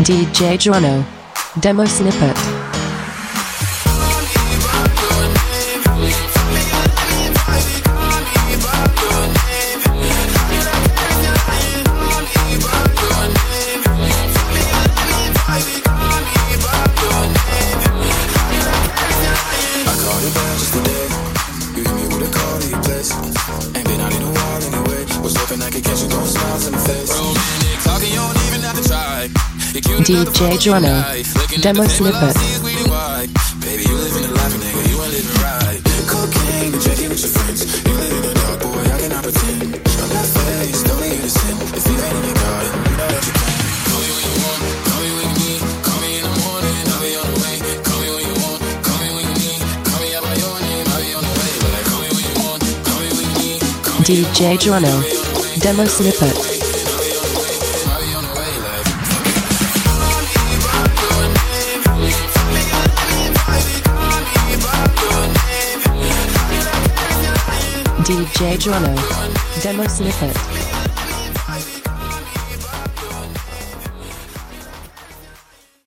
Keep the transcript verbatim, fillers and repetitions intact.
D J Jono. Demo snippet. D J Jono. Demo snippet. Baby, you living the life, nigga, you ain't living right. Cocaine and drinking with your friends. You live in the dark, boy, I cannot pretend. On that face, don't need you to sin. If you ain't in your garden, you know that you can. Call me when you want, call me when you need. Call me in the morning, I'll be on the way. Call me when you want, call me when you need. Call me out by your name, I'll be on the way. But like, call me when you want, call me when you need. D J Jono. Demo snippet. D J Jono. Demo snippet.